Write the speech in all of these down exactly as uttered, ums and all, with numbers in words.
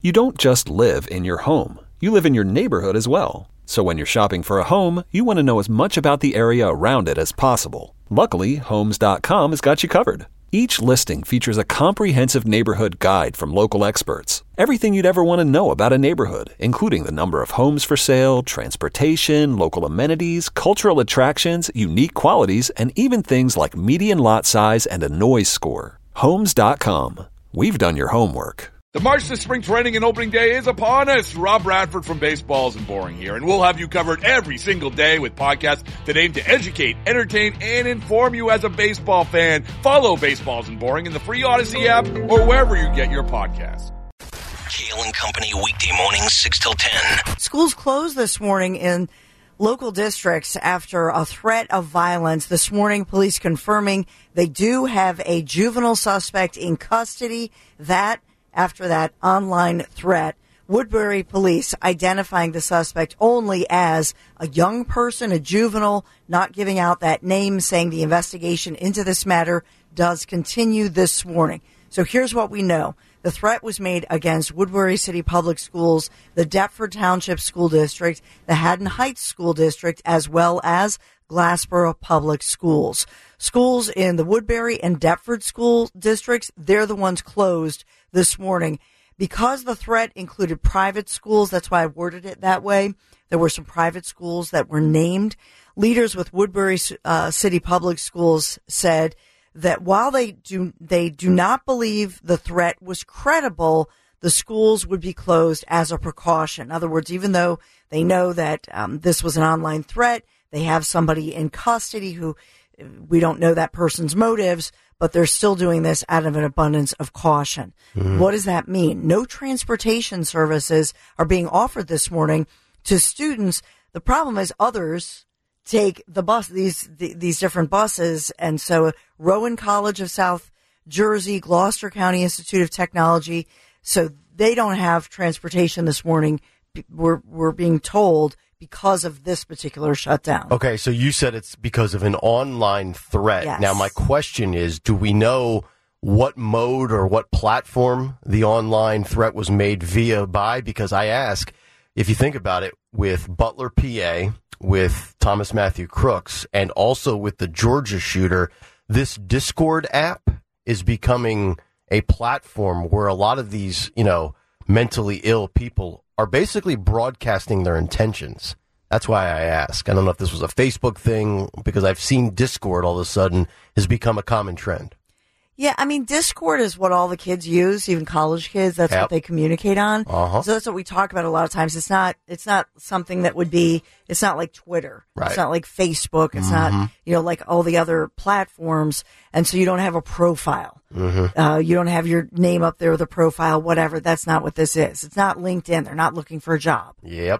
You don't just live in your home. You live in your neighborhood as well. So when you're shopping for a home, you want to know as much about the area around it as possible. Luckily, Homes dot com has got you covered. Each listing features a comprehensive neighborhood guide from local experts. Everything you'd ever want to know about a neighborhood, including the number of homes for sale, transportation, local amenities, cultural attractions, unique qualities, and even things like median lot size and a noise score. Homes dot com. We've done your homework. The march to spring training and opening day is upon us. Rob Bradford from Baseballs and Boring here, and we'll have you covered every single day with podcasts that aim to educate, entertain, and inform you as a baseball fan. Follow Baseballs and Boring in the free Odyssey app or wherever you get your podcasts. Kale and Company weekday mornings, six till ten. Schools closed this morning in local districts after a threat of violence. This morning, police confirming they do have a juvenile suspect in custody. That after that online threat. Woodbury police identifying the suspect only as a young person, a juvenile, not giving out that name, saying the investigation into this matter does continue this morning. So here's what we know. The threat was made against Woodbury City Public Schools, the Deptford Township School District, the Haddon Heights School District, as well as Glassboro Public Schools. Schools in the Woodbury and Deptford school districts, they're the ones closed this morning. Because the threat included private schools, that's why I worded it that way. There were some private schools that were named. Leaders with Woodbury uh, City Public Schools said that while they do they do not believe the threat was credible, the schools would be closed as a precaution. In other words, even though they know that um, this was an online threat, they have somebody in custody who we don't know that person's motives, but they're still doing this out of an abundance of caution. Mm-hmm. What does that mean? No transportation services are being offered this morning to students. The problem is others take the bus, these the, these different buses. And so Rowan College of South Jersey, Gloucester County Institute of Technology, so they don't have transportation this morning. We're, we're being told because of this particular shutdown. Okay, so you said it's because of an online threat. Yes. Now, my question is, do we know what mode or what platform the online threat was made via by? Because I ask, if you think about it, with Butler, P A, with Thomas Matthew Crooks, and also with the Georgia shooter, this Discord app is becoming a platform where a lot of these, you know, mentally ill people are basically broadcasting their intentions. That's why I ask. I don't know if this was a Facebook thing, because I've seen Discord all of a sudden has become a common trend. Yeah, I mean, Discord is what all the kids use, even college kids. That's Yep. what they communicate on. Uh-huh. So that's what we talk about a lot of times. It's not, it's not something that would be, it's not like Twitter. Right. It's not like Facebook. It's Mm-hmm. not, you know, like all the other platforms. And so you don't have a profile. Mm-hmm. Uh, you don't have your name up there with a profile, whatever. That's not what this is. It's not LinkedIn. They're not looking for a job. Yep.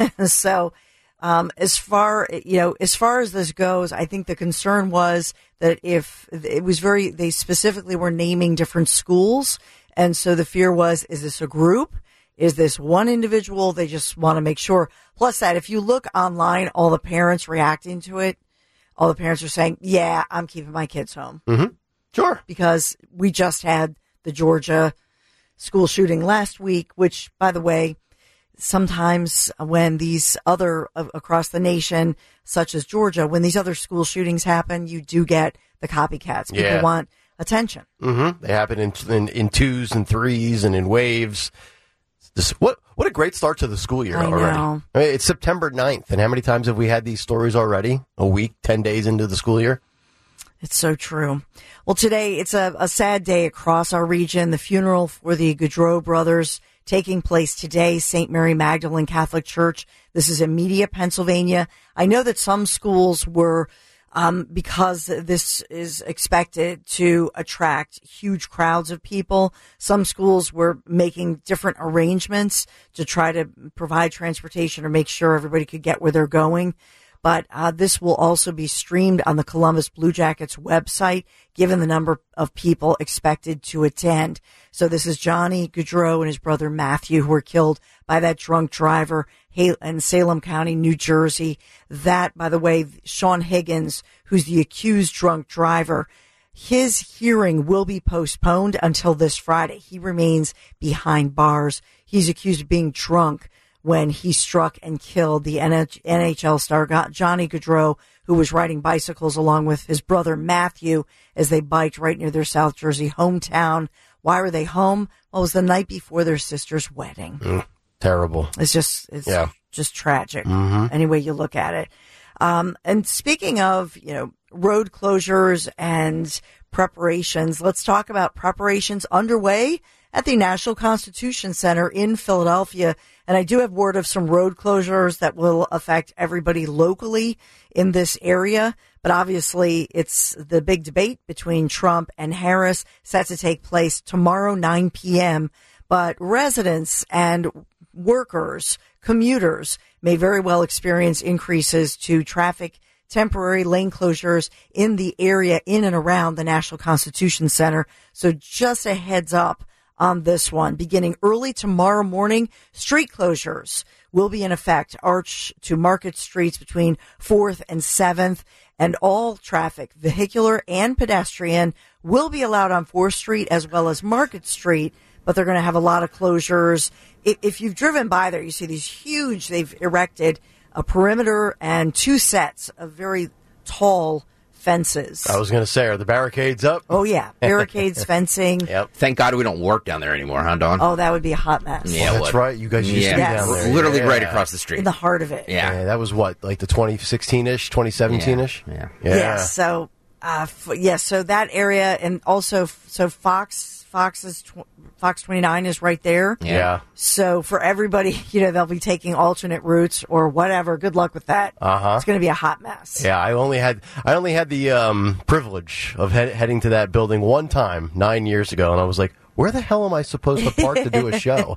So, um, as far, you know, as far as this goes, I think the concern was that if it was very, they specifically were naming different schools. And so the fear was, is this a group? Is this one individual? They just want to make sure. Plus that if you look online, all the parents reacting to it, all the parents are saying, yeah, I'm keeping my kids home. Mm-hmm. Sure. Because we just had the Georgia school shooting last week, which, by the way, sometimes when these other uh, across the nation, such as Georgia, when these other school shootings happen, you do get the copycats. People Yeah. want attention. Mm-hmm. They happen in, in in twos and threes and in waves. This, what what a great start to the school year I already. know. I mean, it's September ninth, and how many times have we had these stories already? A week, ten days into the school year? It's so true. Well, today it's a, a sad day across our region. The funeral for the Gaudreau brothers taking place today, Saint Mary Magdalene Catholic Church. This is in Media, Pennsylvania. I know that some schools were, um, because this is expected to attract huge crowds of people, some schools were making different arrangements to try to provide transportation or make sure everybody could get where they're going. But uh, this will also be streamed on the Columbus Blue Jackets website, given the number of people expected to attend. So this is Johnny Gaudreau and his brother Matthew, who were killed by that drunk driver in Salem County, New Jersey. That, by the way, Sean Higgins, who's the accused drunk driver, his hearing will be postponed until this Friday. He remains behind bars. He's accused of being drunk when he struck and killed the N H L star Johnny Gaudreau, who was riding bicycles along with his brother Matthew as they biked right near their South Jersey hometown. Why were they home? Well, it was the night before their sister's wedding. Mm, terrible. It's just, it's yeah. just tragic. Mm-hmm. Any way you look at it. Um, and speaking of, you know, road closures and preparations, let's talk about preparations underway at the National Constitution Center in Philadelphia. And I do have word of some road closures that will affect everybody locally in this area. But obviously, it's the big debate between Trump and Harris set to take place tomorrow, nine p.m. But residents and workers, commuters may very well experience increases to traffic, temporary lane closures in the area in and around the National Constitution Center. So just a heads up on this one. Beginning early tomorrow morning, street closures will be in effect. Arch to Market Streets between fourth and seventh, and all traffic, vehicular and pedestrian, will be allowed on fourth Street as well as Market Street, but they're going to have a lot of closures. If, if you've driven by there, you see these huge, they've erected a perimeter and two sets of very tall fences. I was going to say, are the barricades up? Oh, yeah. Barricades, fencing. Yep. Thank God we don't work down there anymore, huh, Dawn? Oh, that would be a hot mess. Yeah, that's what? right. You guys used yeah. to be Yes. down there. Literally yeah. right across the street. In the heart of it. Yeah. yeah. That was what, like the twenty sixteen-ish, twenty seventeen-ish? Yeah. Yeah. Yeah. So, uh, f- yeah, so that area, and also, so Fox, Fox's, tw- Fox twenty-nine is right there. Yeah. yeah. So for everybody, you know, they'll be taking alternate routes or whatever. Good luck with that. Uh-huh. It's going to be a hot mess. Yeah, I only had I only had the um, privilege of head, heading to that building one time nine years ago, and I was like, "Where the hell am I supposed to park to do a show?"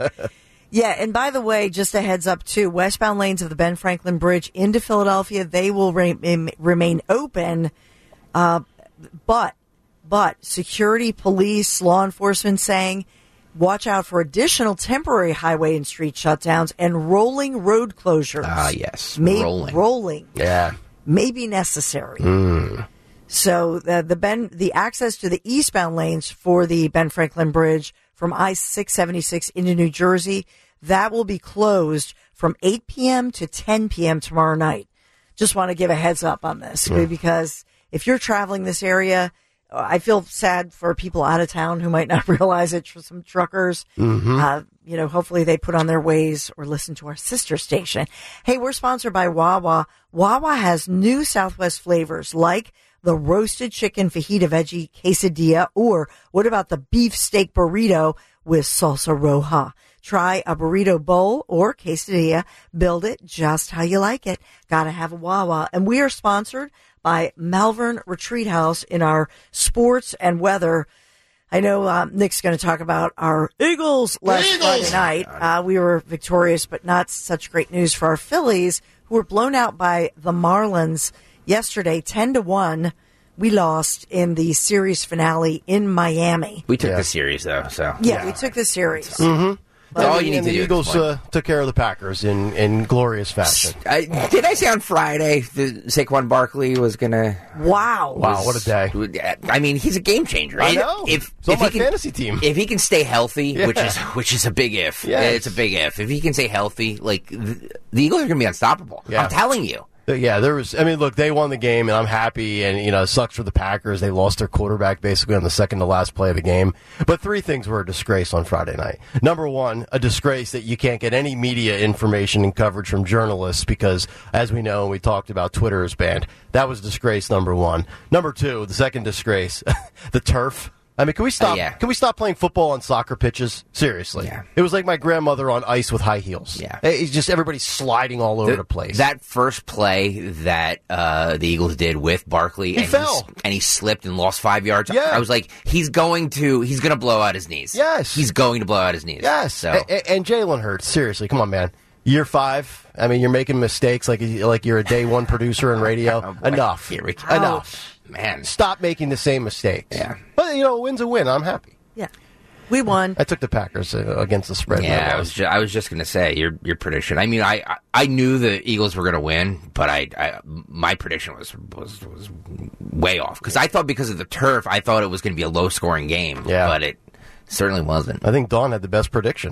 Yeah, and by the way, just a heads up too, westbound lanes of the Ben Franklin Bridge into Philadelphia, they will re- remain open, uh, but but security, police, law enforcement saying, watch out for additional temporary highway and street shutdowns and rolling road closures. Ah, yes, May- rolling. rolling. yeah. May be necessary. Mm. So the the Ben the access to the eastbound lanes for the Ben Franklin Bridge from I six seventy-six into New Jersey, that will be closed from eight p.m. to ten p.m. tomorrow night. Just want to give a heads up on this Mm. because if you're traveling this area, I feel sad for people out of town who might not realize it. For some truckers, Mm-hmm. uh, you know, hopefully they put on their ways or listen to our sister station. Hey, we're sponsored by Wawa. Wawa has new Southwest flavors like the roasted chicken fajita veggie quesadilla, or what about the beef steak burrito with salsa roja? Try a burrito bowl or quesadilla. Build it just how you like it. Gotta have a Wawa. And we are sponsored by Malvern Retreat House in our sports and weather. I know uh, Nick's going to talk about our Eagles last Eagles. Friday night. Uh, we were victorious, but not such great news for our Phillies, who were blown out by the Marlins yesterday, ten to one. We lost in the series finale in Miami. We took Yeah. the series, though, so. Yeah, we took the series. Mm-hmm. That's all you need and to the do. Eagles uh, took care of the Packers in, in glorious fashion. I, did I say on Friday that Saquon Barkley was going to... Wow. Wow, what a day. I mean, he's a game changer. I know. If, It's on if my he can, fantasy team. If he can stay healthy, Yeah. which is which is a big if. Yes. It's a big if. If he can stay healthy, like, the, the Eagles are going to be unstoppable. Yeah. I'm telling you. Yeah, there was. I mean, look, they won the game, and I'm happy. And you know, it sucks for the Packers. They lost their quarterback basically on the second to last play of the game. But three things were a disgrace on Friday night. Number one, a disgrace that you can't get any media information and coverage from journalists because, as we know, and we talked about, Twitter is banned. That was disgrace number one. Number two, the second disgrace, the turf. I mean, can we stop? Uh, yeah. Can we stop playing football on soccer pitches? Seriously, Yeah. It was like my grandmother on ice with high heels. Yeah. It's just everybody sliding all over the, place. That first play that uh, the Eagles did with Barkley, He and, fell. and he slipped and lost five yards. Yeah. I was like, he's going to he's going to blow out his knees. Yes. he's going to blow out his knees. Yes, So A- a- and Jalen Hurts. Seriously, come on, man. Year five. I mean, you're making mistakes like like you're a day one producer in radio. Oh, boy. Enough. Here we go. Enough. man, Stop making the same mistakes. Yeah. But you know, a win's a win. I'm happy. Yeah. We won. I took the Packers uh, against the spread. Yeah, my I was just, I was just going to say your your prediction. I mean, I I, I knew the Eagles were going to win, but I, I my prediction was was, was way off because I thought because of the turf, I thought it was going to be a low scoring game. Yeah. but it certainly wasn't. I think Dawn had the best prediction.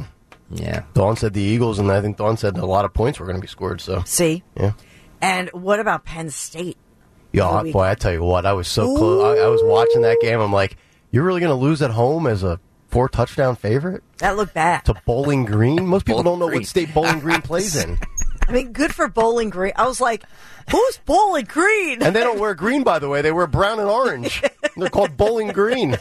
Yeah. Dawn said the Eagles, and I think Dawn said a lot of points were going to be scored. So See? yeah. And what about Penn State? Yeah, Oh, we- boy, I tell you what, I was so close. I, I was watching that game. I'm like, you're really going to lose at home as a four touchdown favorite That looked bad. to Bowling Green? Most people Bowling don't know Green. what state Bowling Green plays in. I mean, good for Bowling Green. I was like, who's Bowling Green? And they don't wear green, by the way. They wear brown and orange. They're called Bowling Green.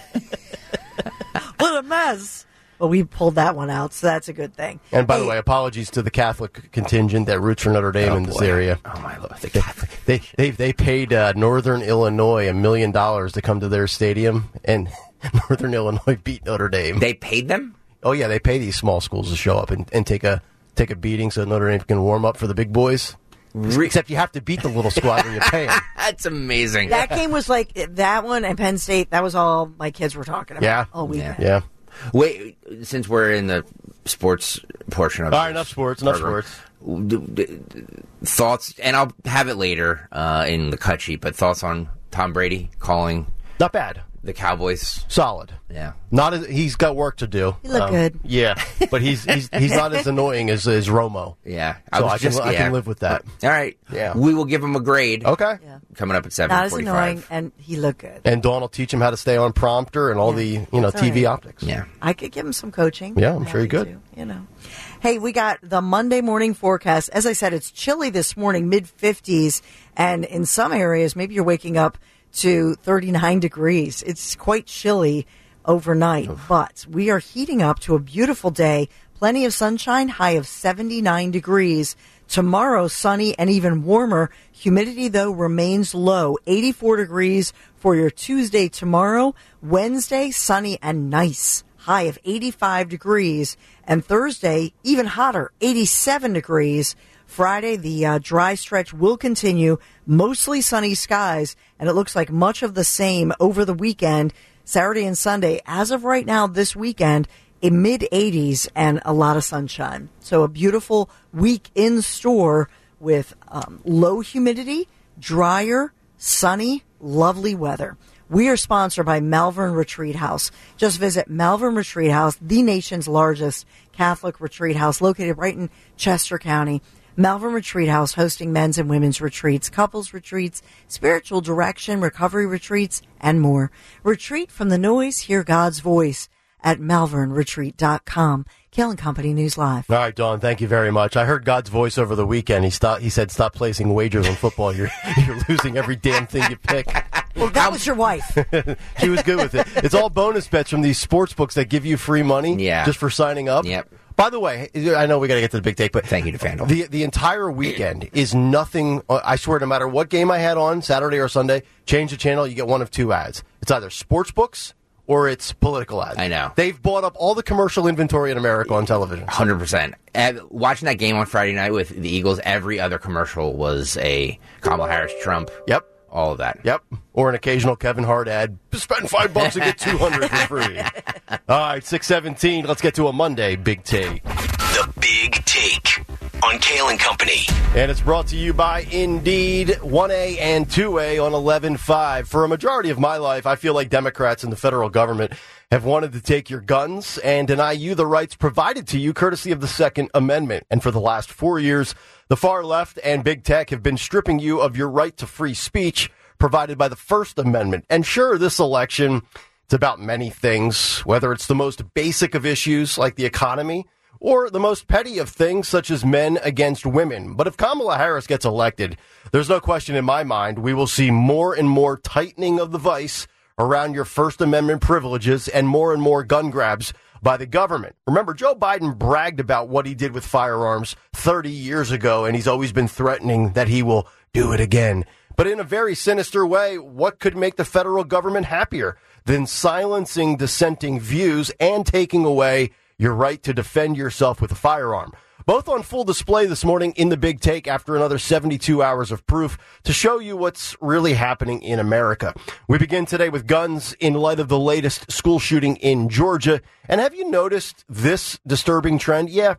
What a mess. Well, we pulled that one out, so that's a good thing. And by Hey, the way, apologies to the Catholic contingent that roots for Notre Dame Oh, in this boy. area. Oh, my Lord. The Catholic. They they they paid uh, Northern Illinois a million dollars to come to their stadium, and Northern Illinois beat Notre Dame. They paid them? Oh yeah, they pay these small schools to show up and, and take a take a beating so Notre Dame can warm up for the big boys. Re- Except you have to beat the little squad when you pay them. That's amazing. that game was like that one and Penn State. That was all my kids were talking about. Yeah. all weekend. Yeah. Wait, since we're in the sports portion of All right, this enough sports. Enough program, sports. d- d- thoughts, and I'll have it later uh, in the cut sheet, but thoughts on Tom Brady calling Not bad. the Cowboys? Solid. Yeah. Not as, he's got work to do. Um, He looked good. Yeah, but he's he's he's not as annoying as, as Romo. Yeah. So was I can just- I yeah. can live with that. All right. Yeah. We will give him a grade. Okay. Yeah. Coming up at seven Not as forty-five. annoying, and he looked good. And Dawn will teach him how to stay on prompter and all Yeah. the you know That's T V all right. optics. Yeah. I could give him some coaching. Yeah, I'm sure he Happy could. to, you know. Hey, we got the Monday morning forecast. As I said, it's chilly this morning, mid fifties, and in some areas, maybe you're waking up to thirty-nine degrees. It's quite chilly overnight, but we are heating up to a beautiful day. Plenty of sunshine, high of seventy-nine degrees. Tomorrow, sunny and even warmer. Humidity, though, remains low. eighty-four degrees for your Tuesday tomorrow. Wednesday, sunny and nice. High of eighty-five degrees. And Thursday, even hotter, eighty-seven degrees. Friday, the uh, dry stretch will continue. Mostly sunny skies. And it looks like much of the same over the weekend. Saturday and Sunday, as of right now, this weekend, in mid eighties and a lot of sunshine. So a beautiful week in store with um, low humidity, drier, sunny, lovely weather. We are sponsored by Malvern Retreat House. Just visit Malvern Retreat House, the nation's largest Catholic retreat house located right in Chester County. Malvern Retreat House hosting men's and women's retreats, couples retreats, spiritual direction, recovery retreats, and more. Retreat from the noise, hear God's voice at malvern retreat dot com. Kale and Company News Live. All right, Dawn, thank you very much. I heard God's voice over the weekend. He stopped, he said, stop placing wagers on football. You're, you're losing every damn thing you pick. Well, that was your wife. She was good with it. It's all bonus bets from these sports books that give you free money Yeah. just for signing up. Yep. By the way, I know we got to get to the big take, but Thank you to FanDuel. The the entire weekend is nothing. I swear, no matter what game I had on Saturday or Sunday, change the channel, you get one of two ads. It's either sports books or it's political ads. I know. They've bought up all the commercial inventory in America on television. one hundred percent. And watching that game on Friday night with the Eagles, every other commercial was a Kamala Harris, Trump. Yep. All of that. Yep. Or an occasional Kevin Hart ad. Spend five bucks and get two hundred for free. All right, six seventeen. Let's get to a Monday Big Take. The Big Take on Kale and Company. And it's brought to you by Indeed, one A and two A on eleven five. For a majority of my life, I feel like Democrats and the federal government have wanted to take your guns and deny you the rights provided to you courtesy of the Second Amendment. And for the last four years, the far left and big tech have been stripping you of your right to free speech provided by the First Amendment. And sure, this election, it's about many things, whether it's the most basic of issues like the economy or the most petty of things such as men against women. But if Kamala Harris gets elected, there's no question in my mind we will see more and more tightening of the vice around your First Amendment privileges and more and more gun grabs by the government. Remember, Joe Biden bragged about what he did with firearms thirty years ago, and he's always been threatening that he will do it again. But in a very sinister way, what could make the federal government happier than silencing dissenting views and taking away your right to defend yourself with a firearm? Both on full display this morning in the Big Take after another seventy-two hours of proof to show you what's really happening in America. We begin today with guns in light of the latest school shooting in Georgia. And have you noticed this disturbing trend? Yeah.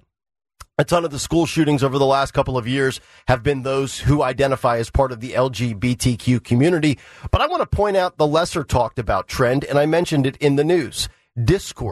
A ton of the school shootings over the last couple of years have been those who identify as part of the L G B T Q community. But I want to point out the lesser talked about trend, and I mentioned it in the news. Discord.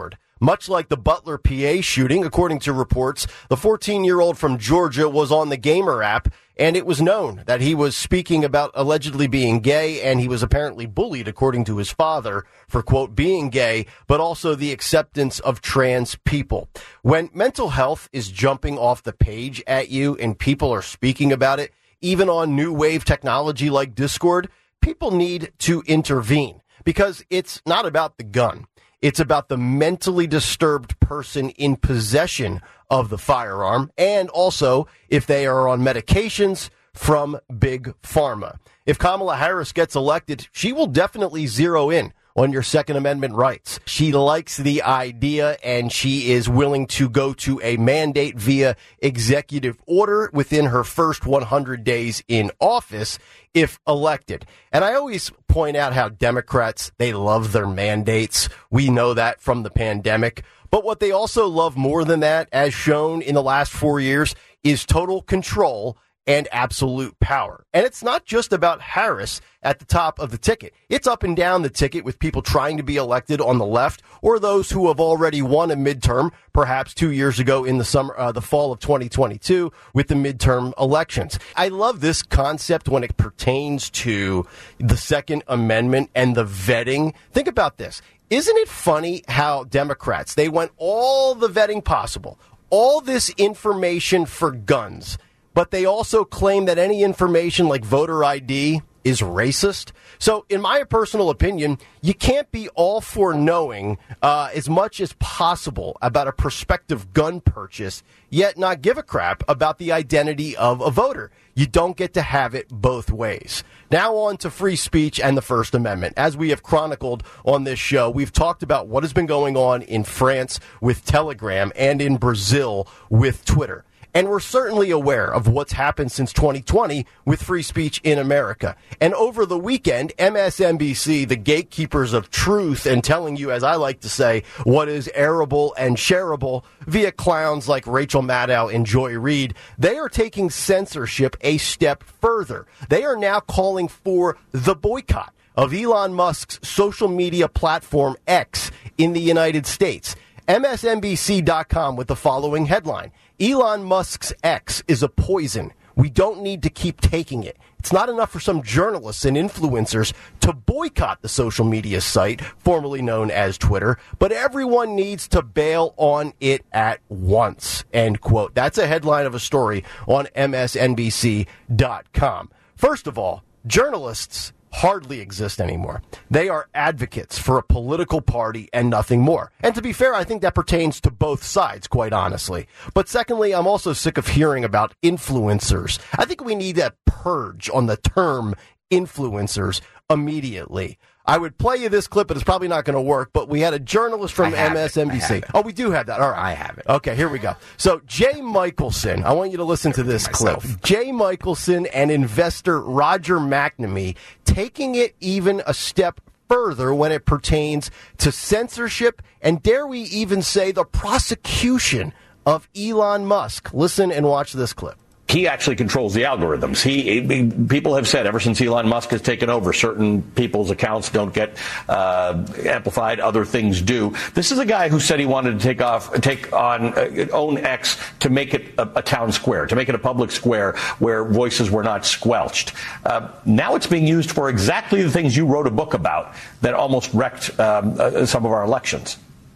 Much like the Butler, P A shooting, according to reports, the fourteen-year-old from Georgia was on the Gamer app, and it was known that he was speaking about allegedly being gay, and he was apparently bullied, according to his father, for, quote, being gay, but also the acceptance of trans people. When mental health is jumping off the page at you and people are speaking about it, even on new wave technology like Discord, people need to intervene because it's not about the gun. It's about the mentally disturbed person in possession of the firearm and also if they are on medications from Big Pharma. If Kamala Harris gets elected, she will definitely zero in on your Second Amendment rights. She likes the idea and she is willing to go to a mandate via executive order within her first one hundred days in office if elected. And I always point out how Democrats, they love their mandates. We know that from the pandemic. But what they also love more than that, as shown in the last four years, is total control and absolute power. And it's not just about Harris at the top of the ticket. It's up and down the ticket with people trying to be elected on the left or those who have already won a midterm, perhaps two years ago in the summer, uh, the fall of twenty twenty-two with the midterm elections. I love this concept when it pertains to the Second Amendment and the vetting. Think about this. Isn't it funny how Democrats, they want all the vetting possible, all this information for guns, but they also claim that any information like voter I D is racist. So in my personal opinion, you can't be all for knowing uh, as much as possible about a prospective gun purchase, yet not give a crap about the identity of a voter. You don't get to have it both ways. Now on to free speech and the First Amendment. As we have chronicled on this show, we've talked about what has been going on in France with Telegram and in Brazil with Twitter. And we're certainly aware of what's happened since twenty twenty with free speech in America. And over the weekend, M S N B C, the gatekeepers of truth and telling you, as I like to say, what is airable and shareable via clowns like Rachel Maddow and Joy Reid, they are taking censorship a step further. They are now calling for the boycott of Elon Musk's social media platform X in the United States. M S N B C dot com with the following headline. Elon Musk's X is a poison. We don't need to keep taking it. It's not enough for some journalists and influencers to boycott the social media site, formerly known as Twitter, but everyone needs to bail on it at once, end quote. That's a headline of a story on M S N B C dot com. First of all, journalists hardly exist anymore. They are advocates for a political party and nothing more. And to be fair, I think that pertains to both sides, quite honestly. But secondly, I'm also sick of hearing about influencers. I think we need a purge on the term influencers immediately. I would play you this clip, but it's probably not going to work. But we had a journalist from M S N B C. Oh, we do have that. All right. I have it. Okay, here we go. So Jay Michelson, I want you to listen to this clip. Jay Michelson and investor Roger McNamee taking it even a step further when it pertains to censorship and, dare we even say, the prosecution of Elon Musk. Listen and watch this clip. He actually controls the algorithms. He, he people have said ever since Elon Musk has taken over, certain people's accounts don't get uh, amplified, other things do. This is a guy who said he wanted to take off, take on, uh, own X to make it a, a town square, to make it a public square where voices were not squelched. Uh, now it's being used for exactly the things you wrote a book about that almost wrecked um, uh, some of our elections.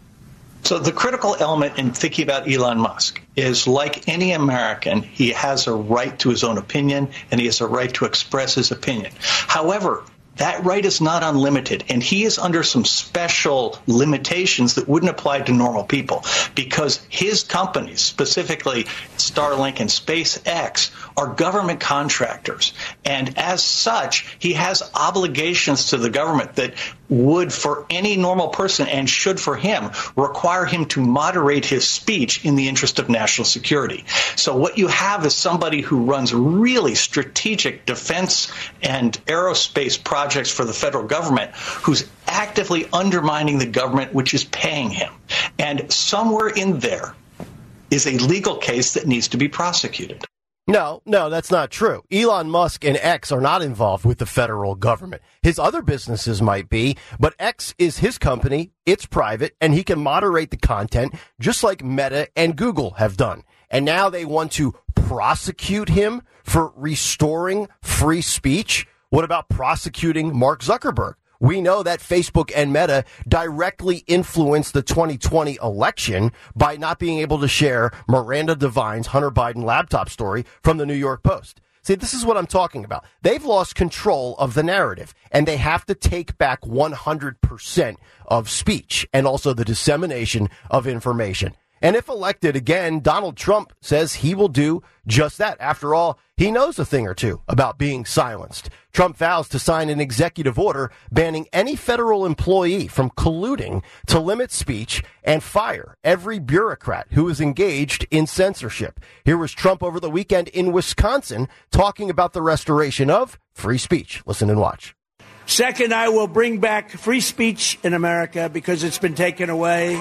So the critical element in thinking about Elon Musk is, like any American, he has a right to his own opinion and he has a right to express his opinion. However, that right is not unlimited, and he is under some special limitations that wouldn't apply to normal people because his companies, specifically Starlink and SpaceX, are government contractors. And as such, he has obligations to the government that would, for any normal person and should for him, require him to moderate his speech in the interest of national security. So what you have is somebody who runs really strategic defense and aerospace projects for the federal government who's actively undermining the government, which is paying him. And somewhere in there is a legal case that needs to be prosecuted. No, no, that's not true. Elon Musk and X are not involved with the federal government. His other businesses might be, but X is his company, it's private, and he can moderate the content just like Meta and Google have done. And now they want to prosecute him for restoring free speech. What about prosecuting Mark Zuckerberg? We know that Facebook and Meta directly influenced the twenty twenty election by not being able to share Miranda Devine's Hunter Biden laptop story from the New York Post. See, this is what I'm talking about. They've lost control of the narrative, and they have to take back one hundred percent of speech and also the dissemination of information. And if elected again, Donald Trump says he will do just that. After all, he knows a thing or two about being silenced. Trump vows to sign an executive order banning any federal employee from colluding to limit speech and fire every bureaucrat who is engaged in censorship. Here was Trump over the weekend in Wisconsin talking about the restoration of free speech. Listen and watch. Second, I will bring back free speech in America because it's been taken away.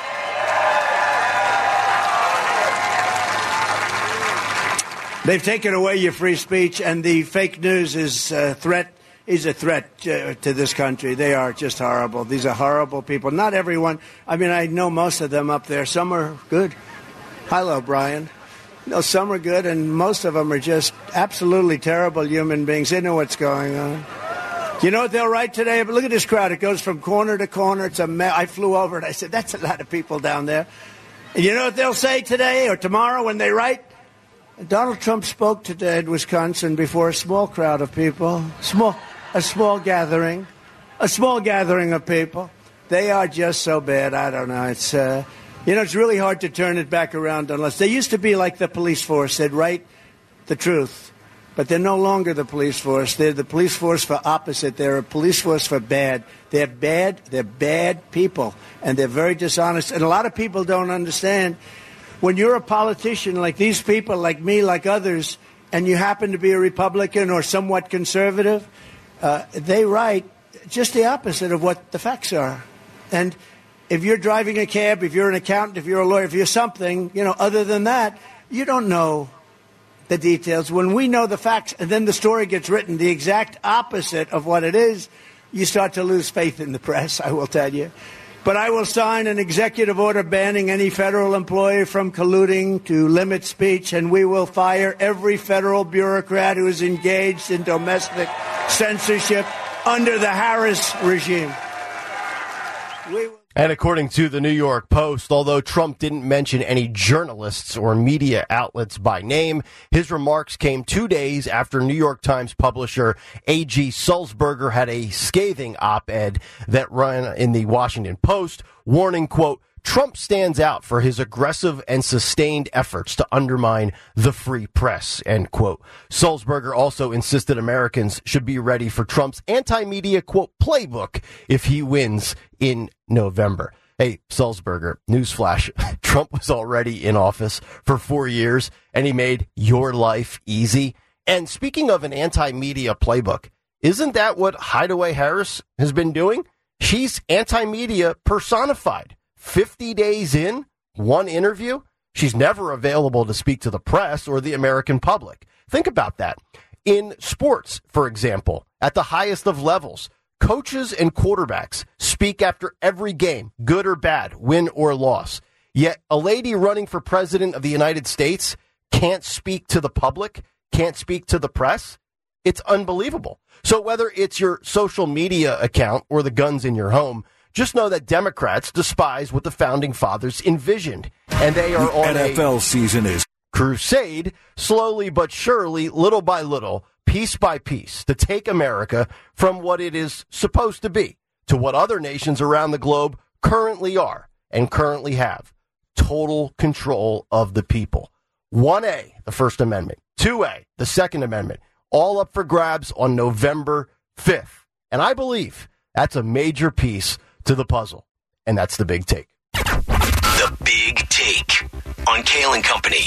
They've taken away your free speech, and the fake news is a threat. Is a threat uh, to this country. They are just horrible. These are horrible people. Not everyone. I mean, I know most of them up there. Some are good. Hello, Brian. No, some are good, and most of them are just absolutely terrible human beings. They know what's going on. You know what they'll write today? But look at this crowd. It goes from corner to corner. It's a mess. I flew over and I said, that's a lot of people down there. And you know what they'll say today or tomorrow when they write? Donald Trump spoke today in Wisconsin before a small crowd of people, small, a small gathering, a small gathering of people. They are just so bad. I don't know. It's, uh, you know, it's really hard to turn it back around unless they used to be like the police force. They'd write the truth, but they're no longer the police force. They're the police force for opposite. They're a police force for bad. They're bad. They're bad people, and they're very dishonest. And a lot of people don't understand. When you're a politician like these people, like me, like others, and you happen to be a Republican or somewhat conservative, uh, they write just the opposite of what the facts are. And if you're driving a cab, if you're an accountant, if you're a lawyer, if you're something, you know, other than that, you don't know the details. When we know the facts and then the story gets written the exact opposite of what it is, you start to lose faith in the press, I will tell you. But I will sign an executive order banning any federal employee from colluding to limit speech, and we will fire every federal bureaucrat who is engaged in domestic censorship under the Harris regime. We will- And according to the New York Post, although Trump didn't mention any journalists or media outlets by name, his remarks came two days after New York Times publisher A G Sulzberger had a scathing op-ed that ran in the Washington Post, warning, quote, Trump stands out for his aggressive and sustained efforts to undermine the free press, end quote. Sulzberger also insisted Americans should be ready for Trump's anti-media, quote, playbook if he wins in November. Hey, Sulzberger, newsflash, Trump was already in office for four years, and he made your life easy. And speaking of an anti-media playbook, isn't that what Hideaway Harris has been doing? She's anti-media personified. fifty days in, one interview. She's never available to speak to the press or the American public. Think about that. In sports, for example, at the highest of levels, coaches and quarterbacks speak after every game, good or bad, win or loss. Yet a lady running for president of the United States can't speak to the public, can't speak to the press. It's unbelievable. So whether it's your social media account or the guns in your home, just know that Democrats despise what the Founding Fathers envisioned, and they are on N F L a season is crusade, slowly but surely, little by little, piece by piece, to take America from what it is supposed to be to what other nations around the globe currently are and currently have. Total control of the people. one A, the First Amendment. two A, the Second Amendment. All up for grabs on November fifth. And I believe that's a major piece to the puzzle. And that's the big take. The Big Take on Kale and Company.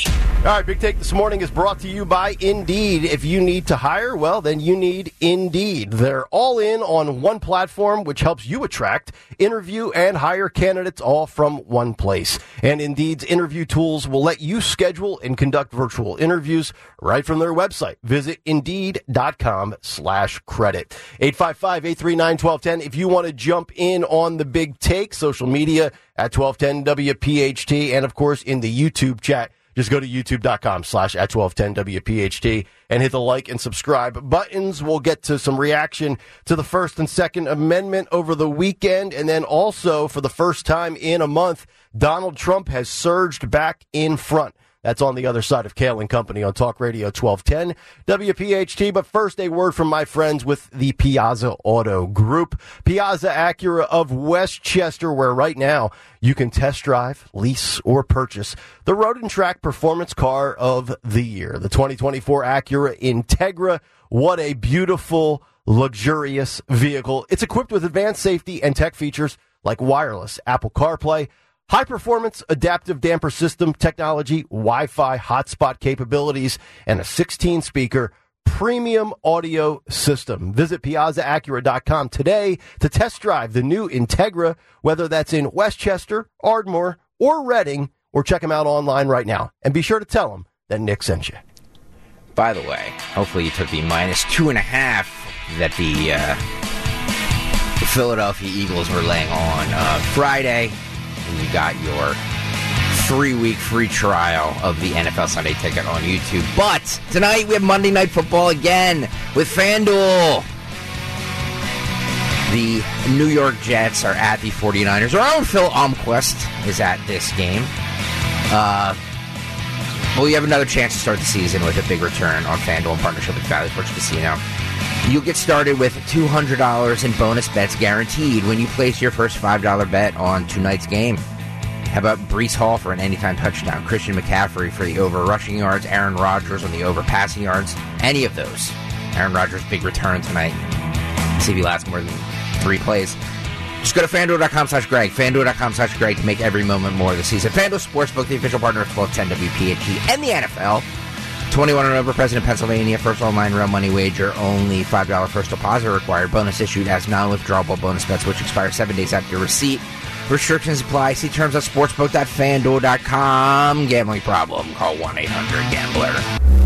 All right, Big Take this morning is brought to you by Indeed. If you need to hire, well, then you need Indeed. They're all in on one platform, which helps you attract, interview, and hire candidates all from one place. And Indeed's interview tools will let you schedule and conduct virtual interviews right from their website. Visit Indeed.com slash credit. eight five five, eight three nine, one two one zero. If you want to jump in on the Big Take, social media at twelve ten W P H T, and, of course, in the YouTube chat. Just go to youtube.com slash at twelve ten WPHT and hit the like and subscribe buttons. We'll get to some reaction to the First and Second Amendment over the weekend. And then also, for the first time in a month, Donald Trump has surged back in front. That's on the other side of Kale and Company on Talk Radio twelve ten W P H T. But first, a word from my friends with the Piazza Auto Group. Piazza Acura of Westchester, where right now you can test drive, lease, or purchase the Road and Track Performance Car of the Year, the twenty twenty-four Acura Integra. What a beautiful, luxurious vehicle. It's equipped with advanced safety and tech features like wireless Apple CarPlay, high-performance adaptive damper system technology, Wi-Fi hotspot capabilities, and a sixteen-speaker premium audio system. Visit Piazza Acura dot com today to test drive the new Integra, whether that's in Westchester, Ardmore, or Reading, or check them out online right now. And be sure to tell them that Nick sent you. By the way, hopefully you took the minus two and a half that the, uh, the Philadelphia Eagles were laying on uh, Friday. And you got your three-week free trial of the N F L Sunday Ticket on YouTube. But tonight we have Monday Night Football again with FanDuel. The New York Jets are at the forty-niners. Our own Phil Almquist is at this game. Uh, well, you have another chance to start the season with a big return on FanDuel in partnership with Valley Forge Casino. You'll get started with two hundred dollars in bonus bets guaranteed when you place your first five dollars bet on tonight's game. How about Breece Hall for an anytime touchdown, Christian McCaffrey for the over rushing yards, Aaron Rodgers on the over passing yards, any of those. Aaron Rodgers' big return tonight. See if he lasts more than three plays. Just go to FanDuel.com slash Greg, FanDuel.com slash Greg to make every moment more of the season. FanDuel Sportsbook, the official partner of twelve ten W P H T and the N F L. twenty-one and over, President, Pennsylvania. First online real money wager. Only five dollars first deposit required. Bonus issued as non-withdrawable bonus bets, which expire seven days after receipt. Restrictions apply. See terms at sportsbook dot fanduel dot com. Gambling problem? Call one eight hundred gambler.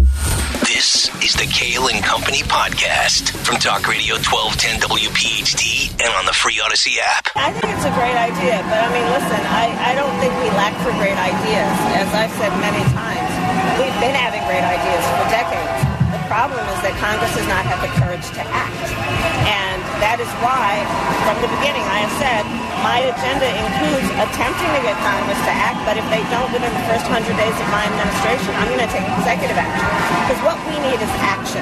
This is the Kale and Company podcast from Talk Radio twelve ten W P H T and on the free Odyssey app. I think it's a great idea, but I mean, listen, I, I don't think we lack for great ideas. As I've said many times, we've been having great ideas for decades. The problem is that Congress has not had the courage to act. And that is why, from the beginning, I have said, my agenda includes attempting to get Congress to act, but if they don't within the first one hundred days of my administration, I'm going to take executive action. Because what we need is action.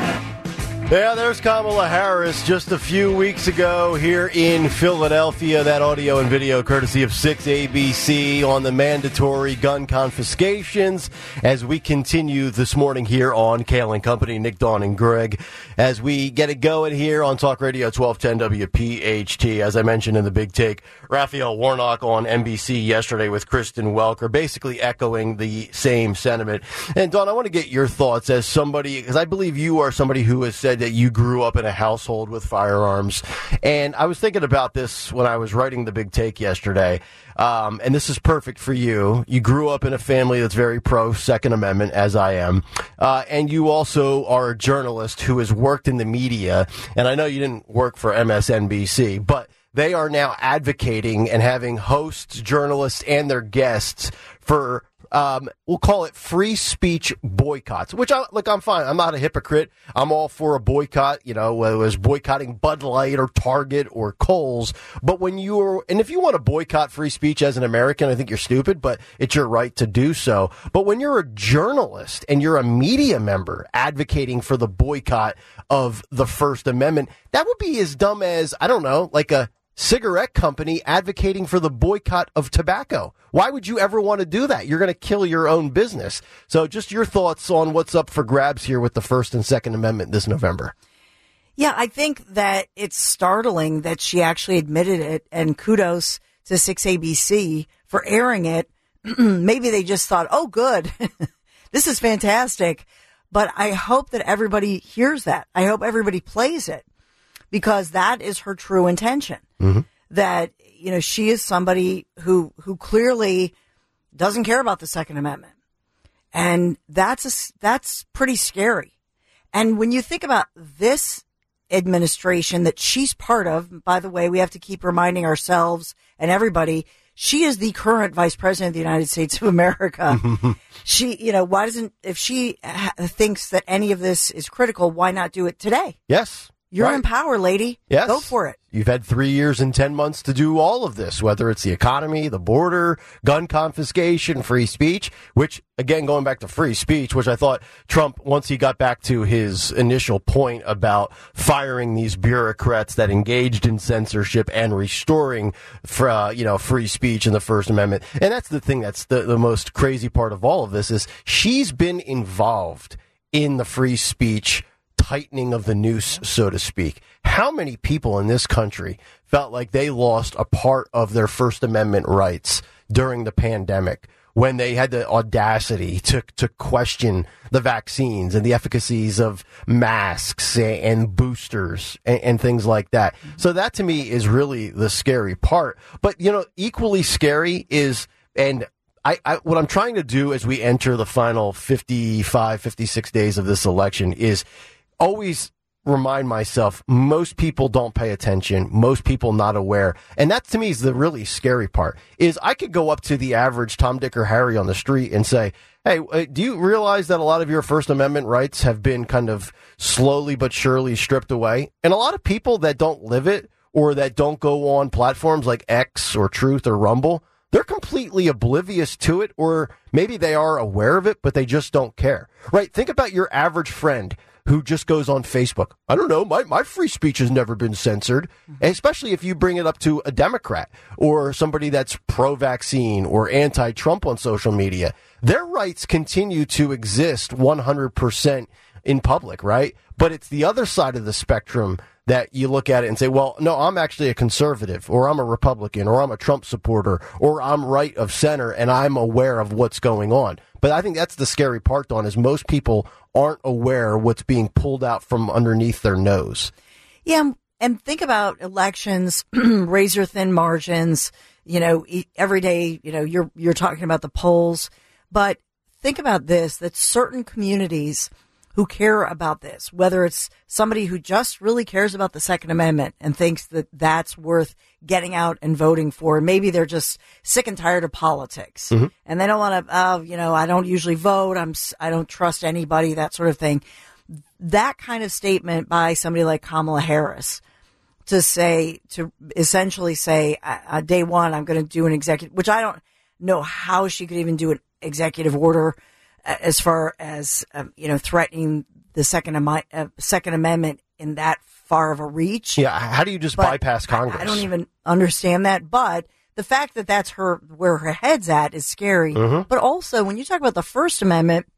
Yeah, there's Kamala Harris just a few weeks ago here in Philadelphia. That audio and video courtesy of six A B C on the mandatory gun confiscations as we continue this morning here on Kale and Company. Nick, Dawn, and Greg as we get it going here on Talk Radio twelve ten W P H T. As I mentioned in the Big Take, Raphael Warnock on N B C yesterday with Kristen Welker, basically echoing the same sentiment. And Dawn, I want to get your thoughts as somebody, because I believe you are somebody who has said that you grew up in a household with firearms. And I was thinking about this when I was writing the Big Take yesterday. Um, and this is perfect for you. You grew up in a family that's very pro Second Amendment, as I am. Uh, and you also are a journalist who has worked in the media. And I know you didn't work for M S N B C, but they are now advocating and having hosts, journalists, and their guests for Um, we'll call it free speech boycotts, which I, look, I'm fine. I'm not a hypocrite. I'm all for a boycott, you know, whether it was boycotting Bud Light or Target or Kohl's. But when you're, and if you want to boycott free speech as an American, I think you're stupid, but it's your right to do so. But when you're a journalist and you're a media member advocating for the boycott of the First Amendment, that would be as dumb as, I don't know, like a cigarette company advocating for the boycott of tobacco. Why would you ever want to do that? You're going to kill your own business. So just your thoughts on what's up for grabs here with the First and Second Amendment this November. Yeah, I think that it's startling that she actually admitted it, and kudos to six A B C for airing it. Maybe they just thought, oh, good. this is fantastic. But I hope that everybody hears that. I hope everybody plays it, because that is her true intention. Mm-hmm. That, you know, she is somebody who, who clearly doesn't care about the Second Amendment. And that's, a, that's pretty scary. And when you think about this administration that she's part of, by the way, we have to keep reminding ourselves and everybody, she is the current vice president of the United States of America. She, you know, why doesn't, if she ha- thinks that any of this is critical, why not do it today? Yes. You're right. in power, lady. Yes. Go for it. You've had three years and ten months to do all of this, whether it's the economy, the border, gun confiscation, free speech, which, again, going back to free speech, which I thought Trump, once he got back to his initial point about firing these bureaucrats that engaged in censorship and restoring, for, uh, you know, free speech in the First Amendment. And that's the thing that's the, the most crazy part of all of this is she's been involved in the free speech tightening of the noose, so to speak. How many people in this country felt like they lost a part of their First Amendment rights during the pandemic when they had the audacity to to question the vaccines and the efficacies of masks and, and boosters and, and things like that? So that to me is really the scary part. But, you know, equally scary is, and I, I, what I'm trying to do as we enter the final fifty-five, fifty-six days of this election is always remind myself, most people don't pay attention. Most people not aware. And that to me is the really scary part is I could go up to the average Tom, Dick, or Harry on the street and say, hey, do you realize that a lot of your First Amendment rights have been kind of slowly but surely stripped away? And a lot of people that don't live it or that don't go on platforms like X or Truth or Rumble, they're completely oblivious to it, or maybe they are aware of it, but they just don't care. Right? Think about your average friend who just goes on Facebook. I don't know, my, my free speech has never been censored, especially if you bring it up to a Democrat or somebody that's pro-vaccine or anti-Trump on social media. Their rights continue to exist one hundred percent in public, right? But it's the other side of the spectrum that you look at it and say, well, no, I'm actually a conservative, or I'm a Republican, or I'm a Trump supporter, or I'm right of center, and I'm aware of what's going on. But I think that's the scary part, Dawn, is most people aren't aware what's being pulled out from underneath their nose. Yeah, and think about elections, razor-thin margins. You know, every day, you know, you're you're talking about the polls. But think about this, that certain communities who care about this, whether it's somebody who just really cares about the Second Amendment and thinks that that's worth getting out and voting for. Maybe they're just sick and tired of politics, mm-hmm. and they don't want to, uh, you know, I don't usually vote. I'm, I don't trust anybody, that sort of thing. That kind of statement by somebody like Kamala Harris to say, to essentially say, uh, day one, I'm going to do an executive, which I don't know how she could even do an executive order as far as, um, you know, threatening the Second, Am- uh, Second Amendment in that far of a reach. Yeah, how do you just but bypass Congress? I, I don't even understand that. But the fact that that's her, where her head's at is scary. Mm-hmm. But also, when you talk about the First Amendment,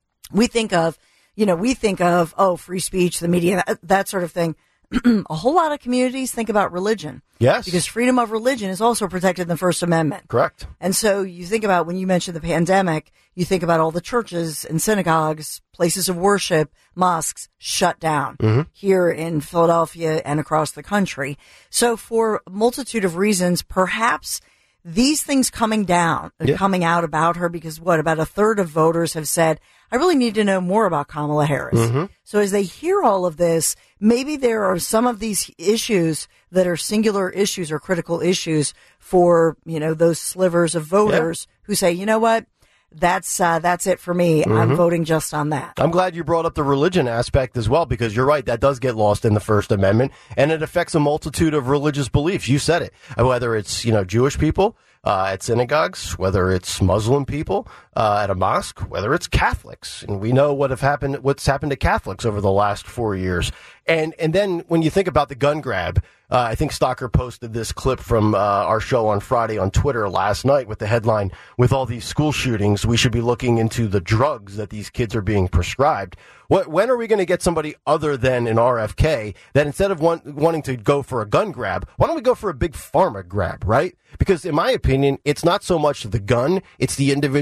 we think of, you know, we think of, oh, free speech, the media, that, that sort of thing. A whole lot of communities think about religion. Yes. Because freedom of religion is also protected in the First Amendment. Correct. And so you think about, when you mentioned the pandemic, you think about all the churches and synagogues, places of worship, mosques shut down mm-hmm. here in Philadelphia and across the country. So for a multitude of reasons, perhaps these things coming down, yeah. coming out about her, because what, about a third of voters have said, I really need to know more about Kamala Harris. Mm-hmm. So as they hear all of this, maybe there are some of these issues that are singular issues or critical issues for, you know, those slivers of voters yeah. who say, you know what, that's uh, that's it for me. Mm-hmm. I'm voting just on that. I'm glad you brought up the religion aspect as well, because you're right, that does get lost in the First Amendment, and it affects a multitude of religious beliefs. You said it, whether it's, you know, Jewish people Uh, at synagogues, whether it's Muslim people uh, at a mosque, whether it's Catholics, and we know what have happened, what's happened to Catholics over the last four years. And and then when you think about the gun grab, uh, I think Stalker posted this clip from uh, our show on Friday on Twitter last night with the headline, "With all these school shootings, we should be looking into the drugs that these kids are being prescribed." What, when are we going to get somebody other than an R F K that instead of want, wanting to go for a gun grab, why don't we go for a big pharma grab, right? Because in my opinion, it's not so much the gun, it's the individual behind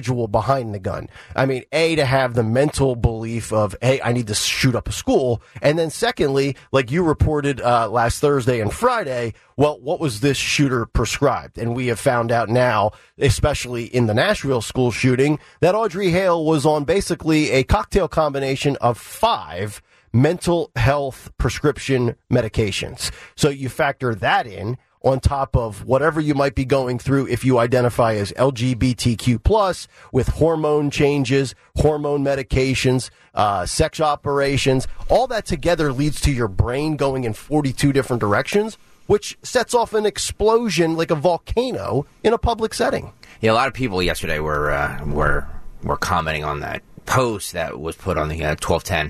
behind the gun. I mean, A, to have the mental belief of, hey, I need to shoot up a school. And then secondly, like you reported uh, last Thursday and Friday, well, what was this shooter prescribed? And we have found out now, especially in the Nashville school shooting, that Audrey Hale was on basically a cocktail combination of five mental health prescription medications. So you factor that in on top of whatever you might be going through if you identify as L G B T Q plus, with hormone changes, hormone medications, uh, sex operations. All that together leads to your brain going in forty-two different directions, which sets off an explosion like a volcano in a public setting. Yeah, a lot of people yesterday were uh, were were commenting on that post that was put on the uh, twelve ten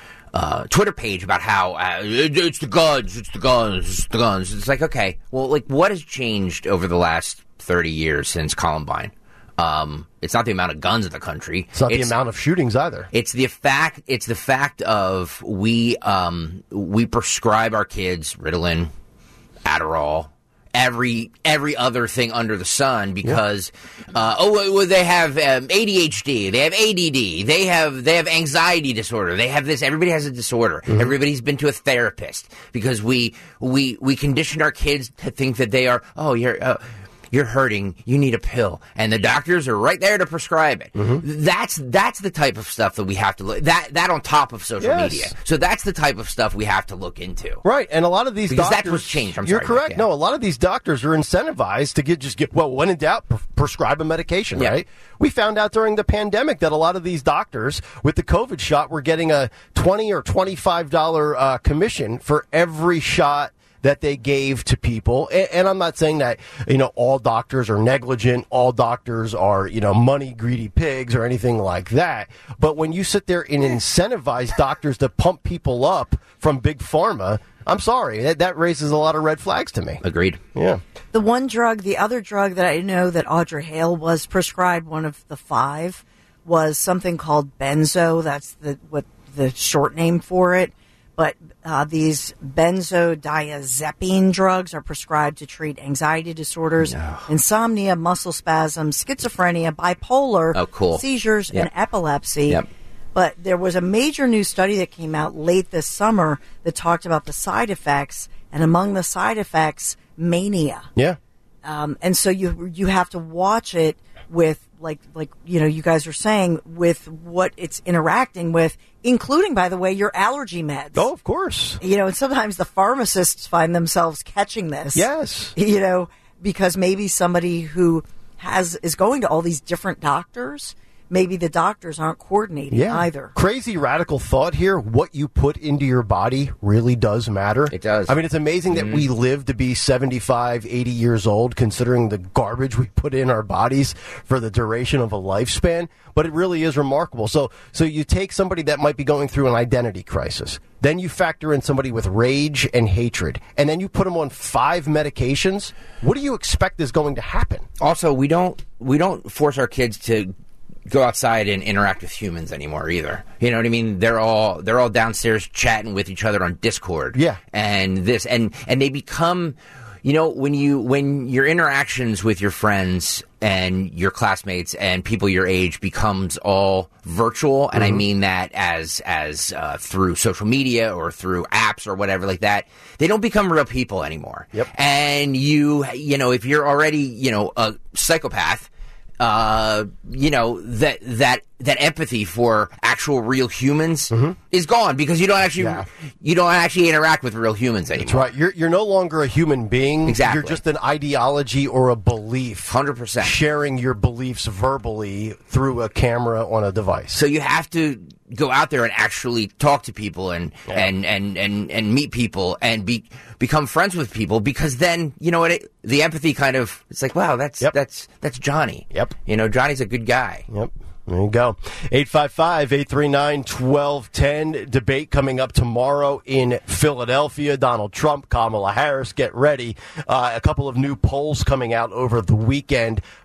uh, Twitter page about how uh, it, it's the guns, it's the guns, it's the guns. It's like, okay, well, like, what has changed over the last thirty years since Columbine? Um, it's not the amount of guns in the country. It's not it's, the amount of shootings either. It's the fact. It's the fact of we um, we prescribe our kids Ritalin, Adderall, every every other thing under the sun because yeah. uh, oh well, they have um, A D H D, they have A D D, they have they have anxiety disorder, they have this. Everybody has a disorder. Mm-hmm. Everybody's been to a therapist because we we we conditioned our kids to think that they are oh you're. Uh, You're hurting. You need a pill, and the doctors are right there to prescribe it. Mm-hmm. That's that's the type of stuff that we have to look. That that on top of social yes. media. So that's the type of stuff we have to look into. Right, and a lot of these because doctors, that's what's changed. I'm you're sorry, correct. Mike, yeah. No, a lot of these doctors are incentivized to get just get well. When in doubt, pre- prescribe a medication. Yeah. Right. We found out during the pandemic that a lot of these doctors with the COVID shot were getting a twenty or twenty-five dollar uh, commission for every shot that they gave to people. And, and I'm not saying that, you know, all doctors are negligent, all doctors are, you know, money greedy pigs or anything like that. But when you sit there and incentivize doctors to pump people up from big pharma, I'm sorry, that, that raises a lot of red flags to me. Agreed. Yeah. The one drug, the other drug that I know that Audrey Hale was prescribed, one of the five, was something called benzo. That's the what the short name for it. But uh, these benzodiazepine drugs are prescribed to treat anxiety disorders, no. insomnia, muscle spasms, schizophrenia, bipolar, oh, cool. seizures, yep. and epilepsy. Yep. But there was a major new study that came out late this summer that talked about the side effects, and among the side effects, mania. Yeah. Um, and so you you have to watch it with, like, like you know, you guys are saying, with what it's interacting with, including, by the way, your allergy meds. Oh, of course. You know, and sometimes the pharmacists find themselves catching this. Yes. You know, because maybe somebody who has is going to all these different doctors, maybe the doctors aren't coordinating yeah. either. Crazy radical thought here. What you put into your body really does matter. It does. I mean, it's amazing mm-hmm. that we live to be seventy-five, eighty years old, considering the garbage we put in our bodies for the duration of a lifespan. But it really is remarkable. So, so you take somebody that might be going through an identity crisis. Then you factor in somebody with rage and hatred. And then you put them on five medications. What do you expect is going to happen? Also, we don't we don't force our kids to go outside and interact with humans anymore either. You know what I mean? They're all they're all downstairs chatting with each other on Discord. Yeah. And this and and they become, you know, when you when your interactions with your friends and your classmates and people your age becomes all virtual, and mm-hmm. I mean that as as uh, through social media or through apps or whatever like that, they don't become real people anymore. Yep. And you you know, if you're already, you know, a psychopath, Uh, you know, that that that empathy for actual real humans mm-hmm. is gone because you don't actually yeah. you don't actually interact with real humans anymore. That's right. You're you're no longer a human being. Exactly. You're just an ideology or a belief. one hundred percent. Sharing your beliefs verbally through a camera on a device. So you have to go out there and actually talk to people and yeah. and, and, and, and meet people and be become friends with people, because then, you know what, it, the empathy kind of, it's like, wow, that's yep. that's that's Johnny. Yep. You know, Johnny's a good guy. Yep. There you go. eight five five, eight three nine, one two one zero. Debate coming up tomorrow in Philadelphia. Donald Trump, Kamala Harris, get ready. Uh, a couple of new polls coming out over the weekend.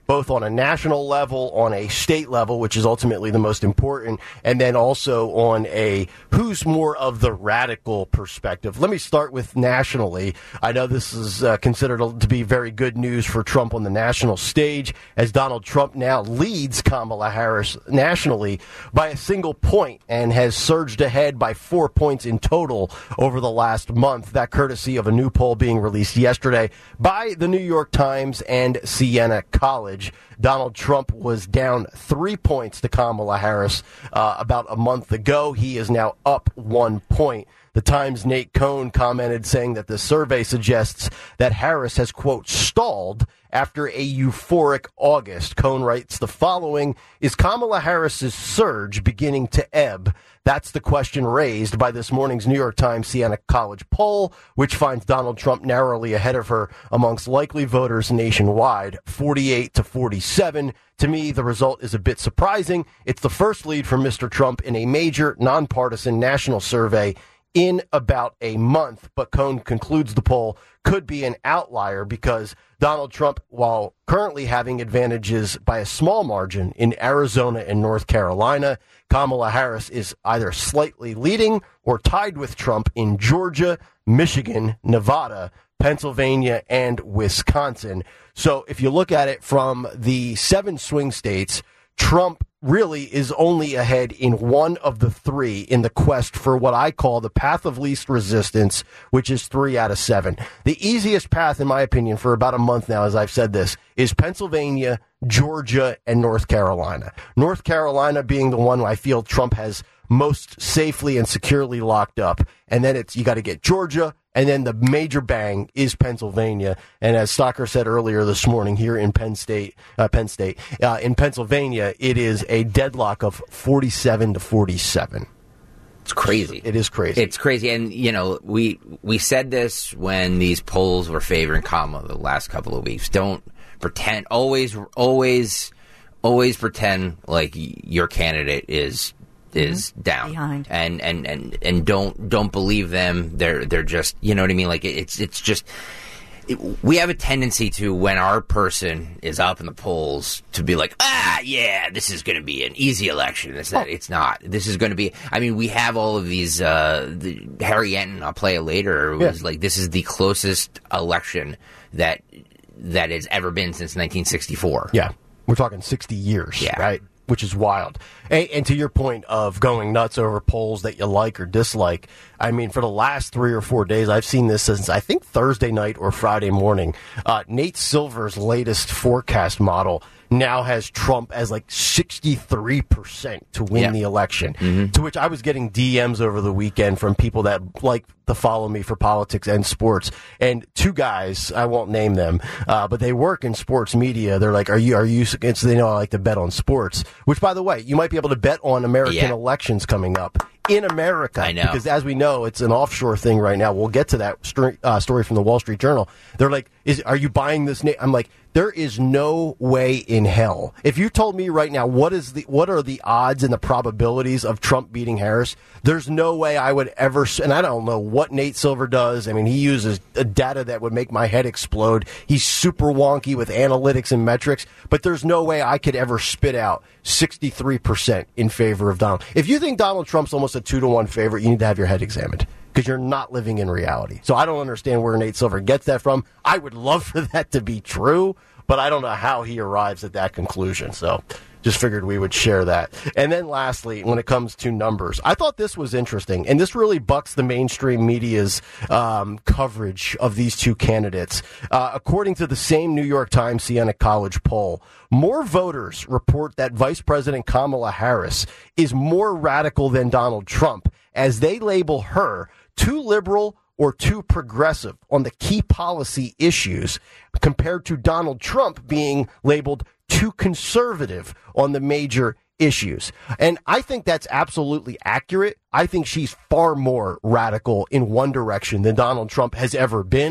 both on a national level, on a state level, which is ultimately the most important, and then also on a who's more of the radical perspective. Let me start with nationally. I know this is uh, considered to be very good news for Trump on the national stage, as Donald Trump now leads Kamala Harris nationally by a single point and has surged ahead by four points in total over the last month. That courtesy of a new poll being released yesterday by the New York Times and Siena College. Donald Trump was down three points to Kamala Harris uh, about a month ago. He is now up one point. The Times' Nate Cohn commented saying that the survey suggests that Harris has, quote, stalled after a euphoric August. Cohn writes the following: is Kamala Harris's surge beginning to ebb? That's the question raised by this morning's New York Times Siena College poll, which finds Donald Trump narrowly ahead of her amongst likely voters nationwide, forty-eight to forty-seven. To me, the result is a bit surprising. It's the first lead for Mister Trump in a major nonpartisan national survey in about a month. But Cohn concludes the poll could be an outlier because Donald Trump, while currently having advantages by a small margin in Arizona and North Carolina, Kamala Harris is either slightly leading or tied with Trump in Georgia, Michigan, Nevada, Pennsylvania, and Wisconsin. So if you look at it from the seven swing states, Trump really is only ahead in one of the three in the quest for what I call the path of least resistance, which is three out of seven. The easiest path, in my opinion, for about a month now, as I've said this, is Pennsylvania, Georgia, and North Carolina. North Carolina being the one I feel Trump has most safely and securely locked up. And then it's you got to get Georgia, and then the major bang is Pennsylvania. And as Stocker said earlier this morning here in Penn State, uh, Penn State, uh, in Pennsylvania, it is a deadlock of forty-seven to forty-seven. It's crazy. It is crazy. It's crazy. And, you know, we we said this when these polls were favoring Kamala the last couple of weeks. Don't pretend, always, always, always pretend like your candidate is is mm-hmm. down behind, and, and, and, and don't don't believe them. They're they're just, you know what I mean. Like it's it's just it, we have a tendency to, when our person is up in the polls, to be like, ah, yeah, this is going to be an easy election. It's not. It's not. This is going to be. I mean, we have all of these. Uh, the, Harry Enton, I'll play it later. It was yeah. like this is the closest election that that has ever been since nineteen sixty-four. Yeah, we're talking sixty years. Yeah. Right. Which is wild. And, and to your point of going nuts over polls that you like or dislike, I mean, for the last three or four days, I've seen this since, I think, Thursday night or Friday morning. Uh, Nate Silver's latest forecast model now has Trump as like sixty-three percent to win yeah. the election, mm-hmm. to which I was getting D Ms over the weekend from people that like to follow me for politics and sports. And two guys, I won't name them, uh, but they work in sports media. They're like, are you, are you, it's, they know I like to bet on sports, which, by the way, you might be able to bet on American yeah. elections coming up in America. I know. Because as we know, it's an offshore thing right now. We'll get to that story, uh, story from the Wall Street Journal. They're like, is, are you buying this? Na-? I'm like, there is no way in hell. If you told me right now, what is the, what are the odds and the probabilities of Trump beating Harris? There's no way I would ever, and I don't know what Nate Silver does. I mean, he uses data that would make my head explode. He's super wonky with analytics and metrics, but there's no way I could ever spit out sixty-three percent in favor of Donald. If you think Donald Trump's almost a two to one favorite, you need to have your head examined, because you're not living in reality. So I don't understand where Nate Silver gets that from. I would love for that to be true, but I don't know how he arrives at that conclusion. So just figured we would share that. And then lastly, when it comes to numbers, I thought this was interesting, and this really bucks the mainstream media's um, coverage of these two candidates. Uh, according to the same New York Times Siena College poll, more voters report that Vice President Kamala Harris is more radical than Donald Trump, as they label her too liberal or too progressive on the key policy issues, compared to Donald Trump being labeled too conservative on the major issues. And I think that's absolutely accurate. I think she's far more radical in one direction than Donald Trump has ever been.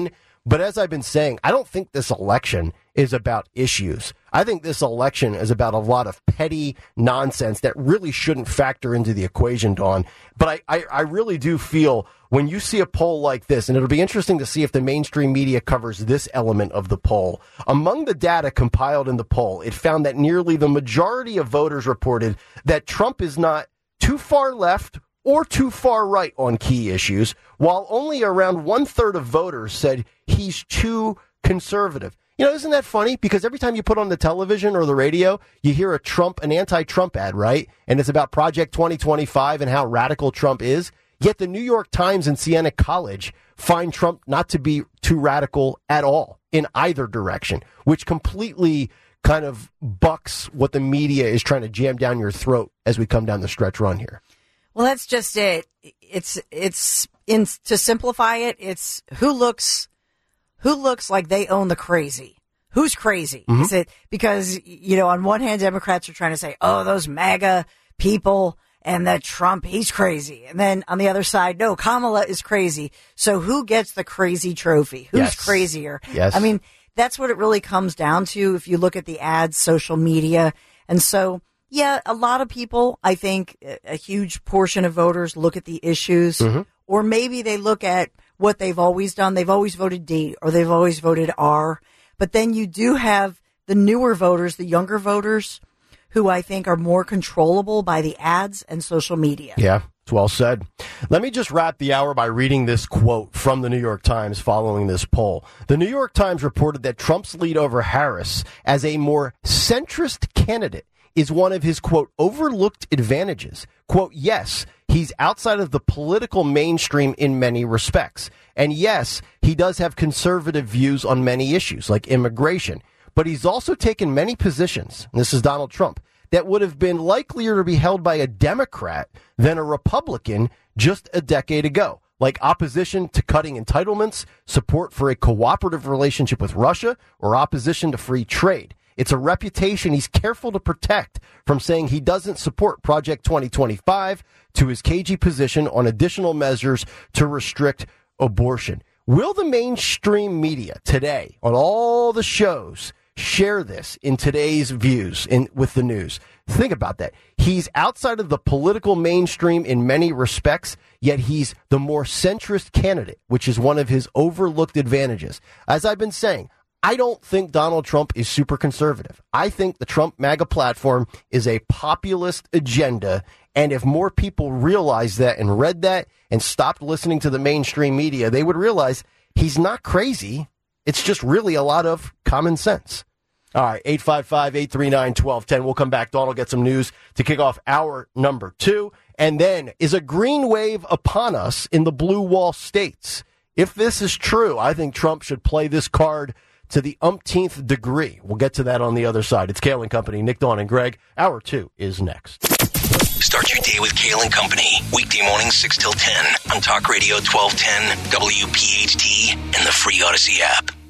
But as I've been saying, I don't think this election is about issues. I think this election is about a lot of petty nonsense that really shouldn't factor into the equation, Dawn. But I, I, I really do feel when you see a poll like this, and it'll be interesting to see if the mainstream media covers this element of the poll. Among the data compiled in the poll, it found that nearly the majority of voters reported that Trump is not too far left or too far right on key issues, while only around one-third of voters said he's too conservative. You know, isn't that funny? Because every time you put on the television or the radio, you hear a Trump, an anti-Trump ad, right? And it's about Project twenty twenty-five and how radical Trump is. Yet the New York Times and Siena College find Trump not to be too radical at all in either direction, which completely kind of bucks what the media is trying to jam down your throat as we come down the stretch run here. Well, that's just it. It's it's in to simplify it. It's who looks who looks like they own the crazy. Who's crazy? Mm-hmm. Is it because, you know, on one hand, Democrats are trying to say, oh, those MAGA people and that Trump, he's crazy. And then on the other side, no, Kamala is crazy. So who gets the crazy trophy? Who's yes. crazier? Yes. I mean, that's what it really comes down to if you look at the ads, social media. And so, yeah, a lot of people, I think a huge portion of voters look at the issues, mm-hmm. or maybe they look at what they've always done. They've always voted D or they've always voted R. But then you do have the newer voters, the younger voters, who I think are more controllable by the ads and social media. Yeah, it's well said. Let me just wrap the hour by reading this quote from the New York Times following this poll. The New York Times reported that Trump's lead over Harris as a more centrist candidate is one of his, quote, overlooked advantages. Quote, yes, he's outside of the political mainstream in many respects. And yes, he does have conservative views on many issues like immigration. But he's also taken many positions, and this is Donald Trump, that would have been likelier to be held by a Democrat than a Republican just a decade ago, like opposition to cutting entitlements, support for a cooperative relationship with Russia, or opposition to free trade. It's a reputation he's careful to protect, from saying he doesn't support Project twenty twenty-five to his cagey position on additional measures to restrict abortion. Will the mainstream media today, on all the shows, share this in today's views in with the news? Think about that. He's outside of the political mainstream in many respects, yet he's the more centrist candidate, which is one of his overlooked advantages. As I've been saying, I don't think Donald Trump is super conservative. I think the Trump MAGA platform is a populist agenda. And if more people realized that and read that and stopped listening to the mainstream media, they would realize he's not crazy. It's just really a lot of common sense. All right, eight five five, eight three nine, one two one zero. We'll come back. Dawn will get some news to kick off hour number two. And then, is a green wave upon us in the blue wall states? If this is true, I think Trump should play this card to the umpteenth degree. We'll get to that on the other side. It's Kale and Company. Nick, Dawn, and Greg. Hour two is next. Start your day with Kale and Company. Weekday mornings six till ten on Talk Radio twelve ten, W P H T, and the free Odyssey app.